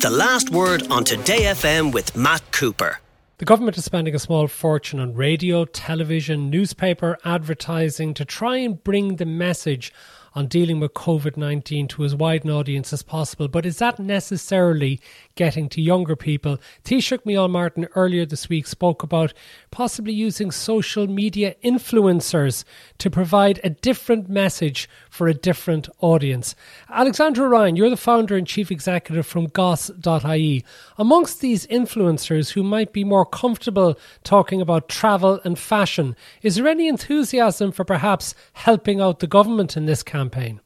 The Last Word on Today FM with Matt Cooper. The government is spending a small fortune on radio, television, newspaper advertising to try and bring the message on dealing with COVID-19 to as wide an audience as possible. But is that necessarily getting to younger people? Taoiseach Micheál Martin earlier this week spoke about possibly using social media influencers to provide a different message for a different audience. Alexandra Ryan, you're the founder and chief executive from goss.ie. Amongst these influencers who might be more comfortable talking about travel and fashion, is there any enthusiasm for perhaps helping out the government in this campaign?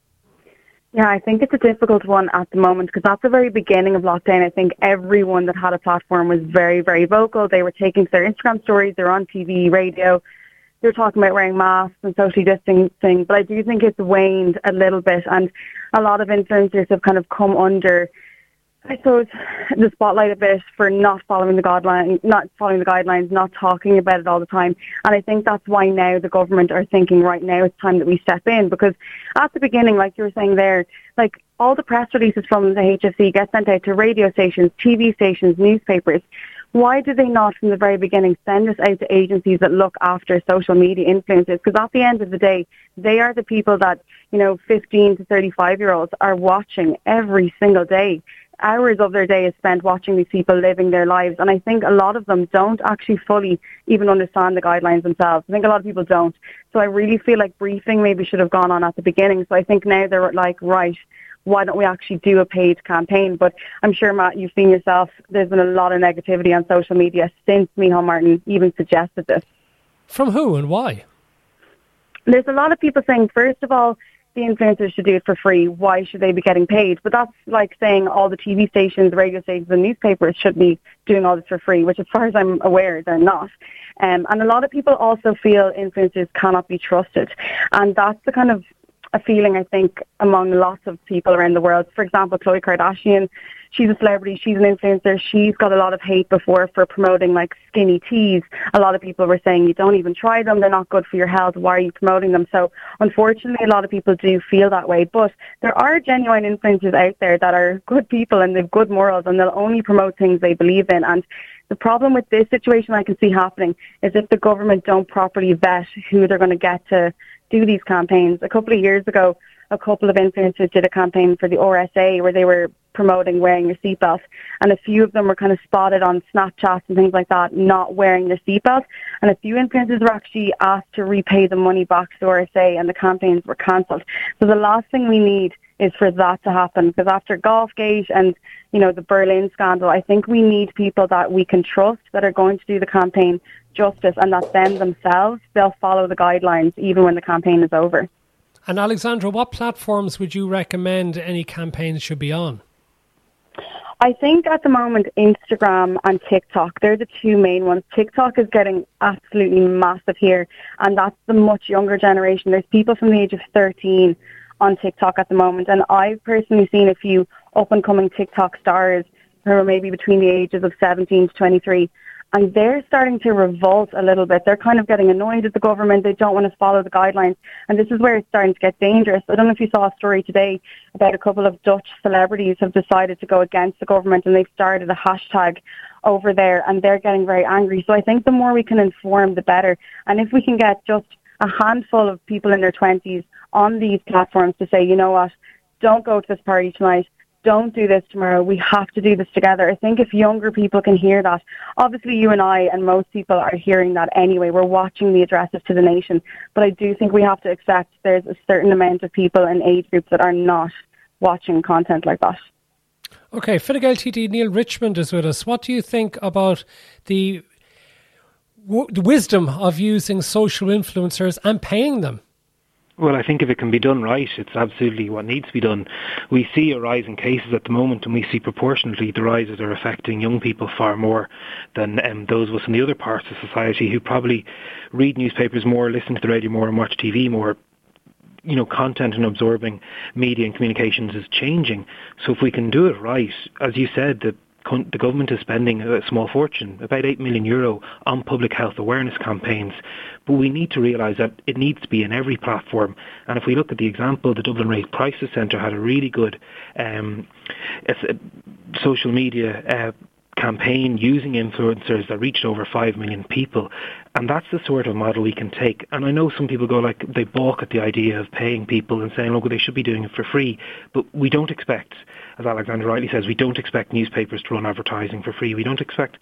Yeah, I think it's a difficult one at the moment because at the very beginning of lockdown, I think everyone that had a platform was very, very vocal. They were taking to their Instagram stories, they were on TV, radio, they were talking about wearing masks and socially distancing. But I do think it's waned a little bit, and a lot of influencers have kind of come under, I suppose, the spotlight a bit for not following the guidelines, not talking about it all the time. And I think that's why now the government are thinking right now it's time that we step in, because at the beginning, like you were saying there, like all the press releases from the HSE get sent out to radio stations, TV stations, newspapers. Why did they not from the very beginning send this out to agencies that look after social media influencers? Because at the end of the day, they are the people that, 15 to 35-year-olds are watching every single day. Hours of their day is spent watching these people living their lives, and I think a lot of them don't actually fully even understand the guidelines themselves. I think a lot of people don't. So I really feel like briefing maybe should have gone on at the beginning. So I think now they're like, right, why don't we actually do a paid campaign? But I'm sure, Matt, you've seen yourself, there's been a lot of negativity on social media since Micheál Martin even suggested this. From who and why? There's a lot of people saying, first of all, the influencers should do it for free. Why should they be getting paid? But that's like saying all the TV stations, radio stations and newspapers should be doing all this for free, which as far as I'm aware, they're not. And a lot of people also feel influencers cannot be trusted. And that's the kind of a feeling, I think, among lots of people around the world. For example, Khloe Kardashian, she's a celebrity, she's an influencer, she's got a lot of hate before for promoting like skinny teas. A lot of people were saying, you don't even try them, they're not good for your health, why are you promoting them? So unfortunately, a lot of people do feel that way. But there are genuine influencers out there that are good people and they've good morals and they'll only promote things they believe in. And the problem with this situation I can see happening is if the government don't properly vet who they're going to get to do these campaigns. A couple of years ago, a couple of influencers did a campaign for the RSA where they were promoting wearing your seatbelt, and a few of them were kind of spotted on Snapchat and things like that not wearing their seatbelt, and a few influencers were actually asked to repay the money back to RSA and the campaigns were cancelled. So the last thing we need is for that to happen, because after Golfgate and the Berlin scandal, I think we need people that we can trust that are going to do the campaign justice, and that them themselves, they'll follow the guidelines even when the campaign is over. And Alexandra, what platforms would you recommend any campaigns should be on? I think at the moment Instagram and TikTok, they're the two main ones. TikTok is getting absolutely massive here, and that's the much younger generation. There's people from the age of 13 on TikTok at the moment, and I've personally seen a few up-and-coming TikTok stars who are maybe between the ages of 17 to 23, and they're starting to revolt a little bit. They're kind of getting annoyed at the government. They don't want to follow the guidelines. And this is where it's starting to get dangerous. I don't know if you saw a story today about a couple of Dutch celebrities have decided to go against the government, and they've started a hashtag over there, and they're getting very angry. So I think the more we can inform, the better. And if we can get just a handful of people in their 20s on these platforms to say, you know what, don't go to this party tonight, don't do this tomorrow, we have to do this together. I think if younger people can hear that, obviously you and I and most people are hearing that anyway, we're watching the addresses to the nation, but I do think we have to accept there's a certain amount of people in age groups that are not watching content like that. Okay, Fine Gael TD Neil Richmond is with us. What do you think about the wisdom of using social influencers and paying them? Well, I think if it can be done right, it's absolutely what needs to be done. We see a rise in cases at the moment, and we see proportionately the rises are affecting young people far more than those of us in the other parts of society who probably read newspapers more, listen to the radio more and watch TV more. Content and absorbing media and communications is changing. So if we can do it right, as you said, the the government is spending a small fortune, about €8 million, on public health awareness campaigns. But we need to realise that it needs to be in every platform. And if we look at the example, the Dublin Rape Crisis Centre had a really good social media campaign using influencers that reached over 5 million people, and that's the sort of model we can take. And I know some people go like, they balk at the idea of paying people and saying, look, they should be doing it for free, but we don't expect, as Alexandra rightly says, we don't expect newspapers to run advertising for free. We don't expect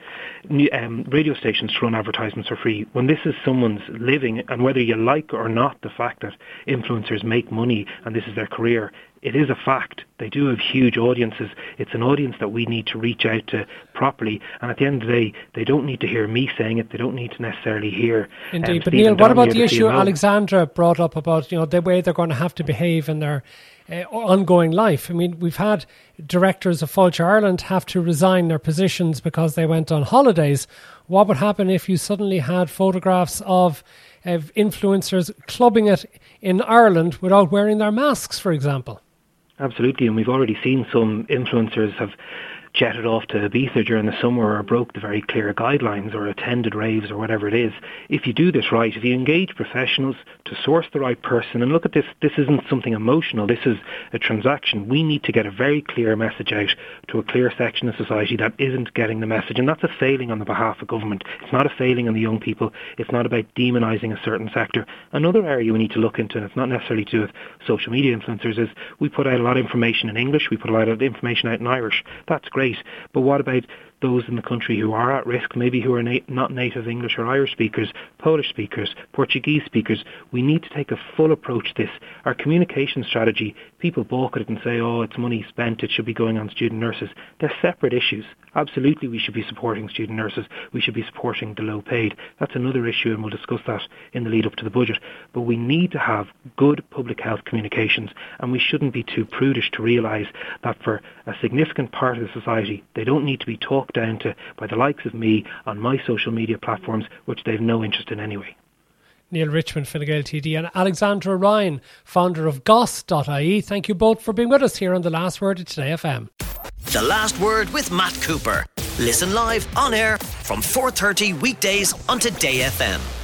radio stations to run advertisements for free. When this is someone's living, and whether you like or not the fact that influencers make money and this is their career, it is a fact. They do have huge audiences. It's an audience that we need to reach out to properly. And at the end of the day, they don't need to hear me saying it. They don't need to necessarily hear. Indeed. But Neil, what about the issue Alexandra brought up about, the way they're going to have to behave in their ongoing life? I mean, we've had directors of Fáilte Ireland have to resign their positions because they went on holidays. What would happen if you suddenly had photographs of influencers clubbing it in Ireland without wearing their masks, for example? Absolutely, and we've already seen some influencers have jetted off to Ibiza during the summer or broke the very clear guidelines or attended raves or whatever it is. If you do this right, if you engage professionals to source the right person, and look at this isn't something emotional, this is a transaction. We need to get a very clear message out to a clear section of society that isn't getting the message, and that's a failing on the behalf of government. It's not a failing on the young people. It's not about demonising a certain sector. Another area we need to look into, and it's not necessarily to do with social media influencers, is we put out a lot of information in English, we put a lot of information out in Irish. That's great. But what about those in the country who are at risk, maybe who are not native English or Irish speakers, Polish speakers, Portuguese speakers? We need to take a full approach to this. Our communication strategy, people balk at it and say, oh, it's money spent, it should be going on student nurses. They're separate issues. Absolutely, we should be supporting student nurses. We should be supporting the low paid. That's another issue, and we'll discuss that in the lead up to the budget. But we need to have good public health communications, and we shouldn't be too prudish to realise that for a significant part of the society, they don't need to be talked down to by the likes of me on my social media platforms, which they've no interest in anyway. Neil Richmond, Fine Gael TD, and Alexandra Ryan, founder of goss.ie. Thank you both for being with us here on The Last Word at Today FM. The Last Word with Matt Cooper. Listen live on air from 4:30 weekdays on Today FM.